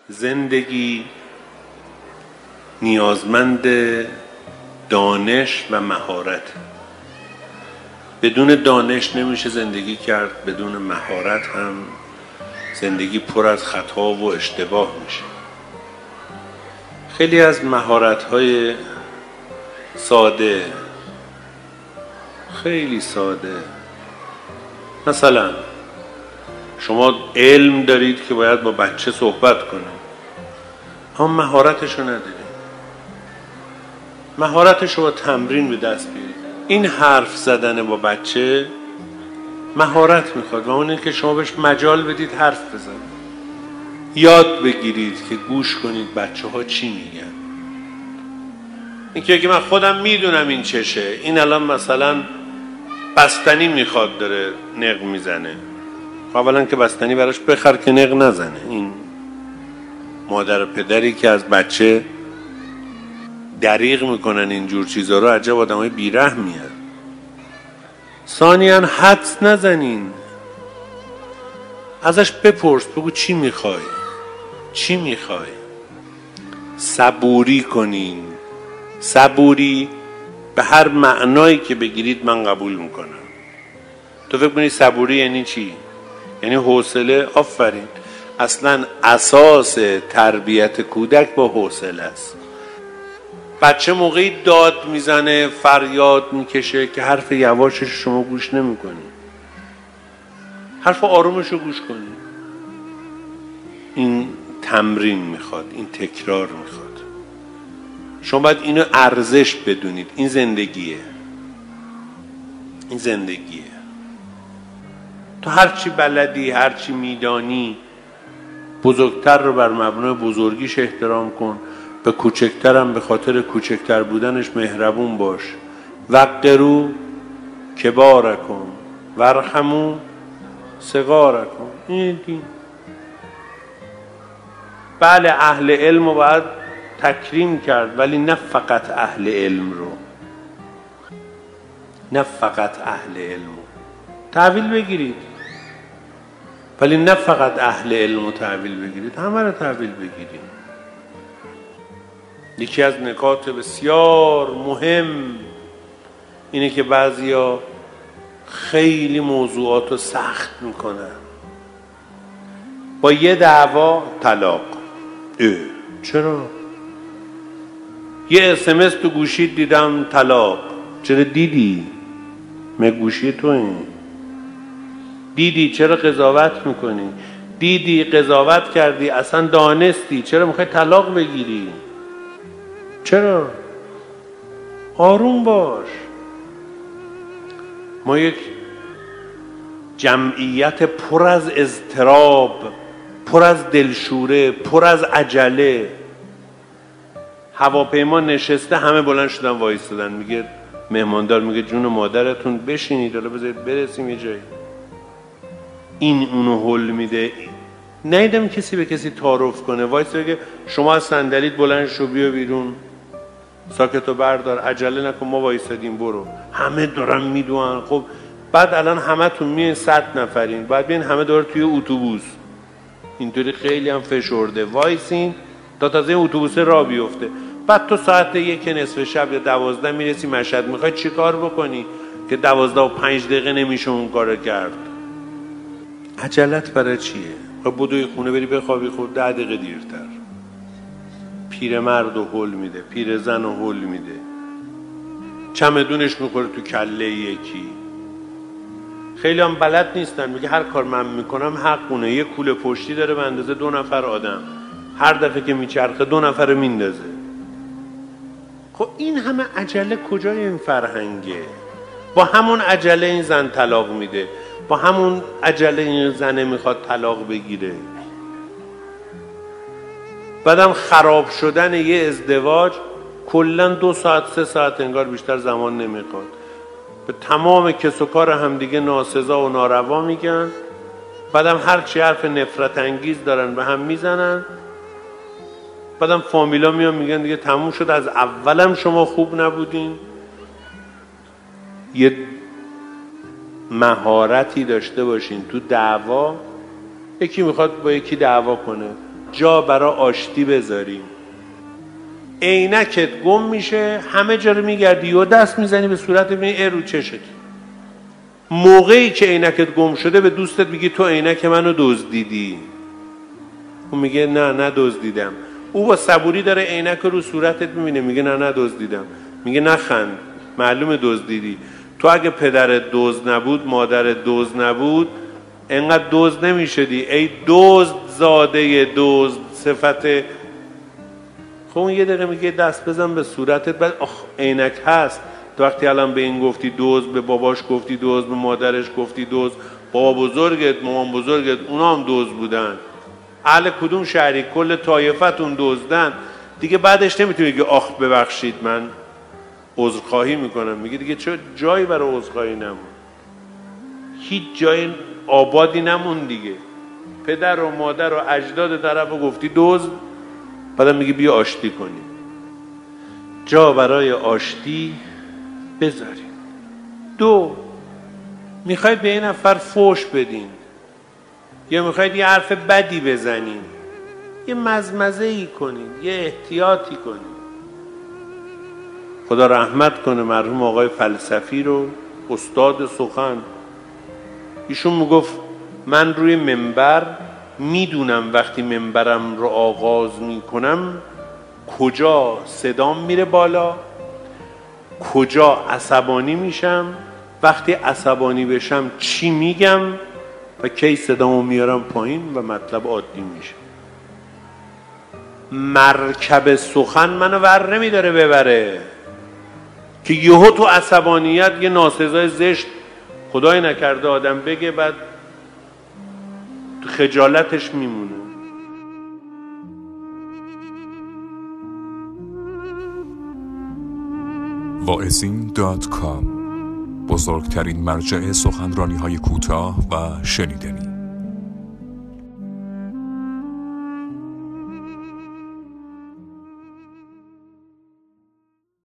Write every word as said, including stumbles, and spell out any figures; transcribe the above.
زندگی نیازمند دانش و مهارت. بدون دانش نمیشه زندگی کرد، بدون مهارت هم زندگی پر از خطا و اشتباه میشه. خیلی از مهارت‌های ساده، خیلی ساده، مثلا شما علم دارید که باید با بچه صحبت کنید، اما مهارتشو ندارید. مهارتشو با تمرین به دست بیارید. این حرف زدن با بچه مهارت میخواد و اون این که شما بهش مجال بدید حرف بزنید. یاد بگیرید که گوش کنید بچه ها چی میگن. این که من خودم میدونم این چشه، این الان مثلا بستنی میخواد داره نق میزنه، اولا که بستنی براش بخر که نق نزنه. این مادر و پدری که از بچه دریغ میکنن اینجور چیزا رو عجب آدمای بیرحمی هست. ثانیاً حدس نزنین، ازش بپرس، بگو چی میخوای، چی میخوای. صبوری کنین. صبوری به هر معنایی که بگیرید من قبول میکنم. تو فکر کنی صبوری یعنی چی؟ یعنی حوصله. آفرین. اصلا اساس تربیت کودک با حوصله است. بچه موقعی داد میزنه، فریاد میکشه که حرف یواشش شما گوش نمیکنی، حرف آرومش رو گوش کنی. این تمرین میخواد، این تکرار میخواد. شما باید اینو ارزش بدونید. این زندگیه، این زندگیه. تو هرچی بلدی، هرچی میدانی، بزرگتر رو بر مبنای بزرگیش احترام کن، به کوچکترم به خاطر کوچکتر بودنش مهربون باش. وقروا کبارکم وارحموا صغارکم. این دین. بله اهل علم رو باید تکریم کرد، ولی نه فقط اهل علم رو، نه فقط اهل علم رو تحویل بگیرید، ولی نه فقط اهل علم رو تحویل بگیرید، همه رو تحویل بگیرید. یکی از نکات بسیار مهم اینه که بعضیا خیلی موضوعات رو سخت میکنن. با یه دعوا طلاق. اه چرا؟ یه اسمس تو گوشید دیدم طلاق. چرا دیدی؟ من گوشی تو این دیدی؟ چرا قضاوت میکنی؟ دیدی قضاوت کردی، اصلا دانستی، چرا میخوای طلاق بگیری؟ چرا؟ آروم باش. ما یک جمعیت پر از اضطراب، پر از دلشوره، پر از عجله. هواپیما نشسته، همه بلند شدن وایستادن. میگه مهماندار میگه جون مادرتون بشینید حالا بذارید برسیم یه جایی. این اونو هل میده. ندیدم کسی به کسی تعارف کنه، وایس بگه شما از صندلیت بلند شو بیا بیرون، ساکتو بردار، عجله نکن، ما وایسادیم برو. همه دارن میدونن. خب بعد الان همه تون میین صد نفرین، بعد بیین همه داره توی اتوبوس اینطوری خیلی هم فشرده وایسین تا تازه اتوبوس راه بیفته. بعد تو ساعت یک نصف شب یا دوازده میرسی مشهد، میخوای چی کار بکنی که دوازده و پنج دقیقه نمیشه اون کار کرد؟ عجلت برای چیه؟ خب بدوی خونه بری بخوابی، خود ده دقیقه دیرتر. پیرمرد و هل میده، پیرزن و هل میده، چمدونش میخوره تو کله یکی. خیلی هم بلد نیستن، میگه هر کار من میکنم حقونه. یه کوله پشتی داره به اندازه دو نفر آدم، هر دفعه که میچرخه دو نفر رو میندازه. خب این همه عجله کجای این فرهنگه؟ با همون عجله این زن طلاق میده، با همون عجله این زنه میخواد طلاق بگیره. بعدم خراب شدن یه ازدواج کلن دو ساعت سه ساعت انگار بیشتر زمان نمیخواد. به تمام کس و کار همدیگه ناسزا و ناروا میگن. بعدم هر چی حرف نفرت انگیز دارن به هم میزنن. بعدم فامیلا میان میگن دیگه تموم شد، از اولم شما خوب نبودین. یه مهارتی داشته باشین تو دعوا. یکی میخواد با یکی دعوا کنه، جا برای آشتی بذاریم. عینکت گم میشه، همه جا رو میگردی و دست میزنی به صورت میبینی ای رو چشت. موقعی که عینکت گم شده به دوستت میگی تو عینک منو دزدیدی. اون میگه نه نه دزدیدم. او با صبوری داره عینک رو صورتت میبینه، میگه نه نه دزدیدم. میگه نخند، معلومه دزدیدی. تو اگه پدرت دزد نبود، مادرت دزد نبود، انقدر دزد نمیشدی. ای دزد زاده دزد صفت. خب اون یه دقیقه میگه دست بزن به صورتت، بعد آخ عینک هست. تو وقتی الان به این گفتی دزد، به باباش گفتی دزد، به مادرش گفتی دزد، بابا بزرگت، مامان بزرگت اونا هم دزد بودن. اهل کدوم شهری؟ کل طایفتون دزدن. دیگه بعدش نمیتونی که آخ ببخشید من عذرخواهی میکنم. میگه دیگه چه جایی برای عذرخواهی نمون، هیچ جای آبادی نمون دیگه. پدر و مادر و اجداد طرفو گفتی دزد، بعدم میگه بیا آشتی کنیم. جا برای آشتی بذاریم. دو، میخواید به این نفر فوش بدین یا میخواید یه حرف بدی بزنین، یه مزمزه ای کنین، یه احتیاطی کنین. خدا رحمت کنه مرحوم آقای فلسفی رو، استاد سخن. ایشون میگفت من روی منبر میدونم وقتی منبرم رو آغاز میکنم کجا صدام میره بالا، کجا عصبانی میشم، وقتی عصبانی بشم چی میگم و کی صدامو میارم پایین و مطلب عادی میشه. مرکب سخن منو ور نمیداره ببره که یهو تو عصبانیت یه ناسزای زشت خدای نکرده آدم بگه، بعد خجالتش میمونه. واعظین دات کام، بزرگترین مرجع سخنرانی های کوتاه و شنیدنی.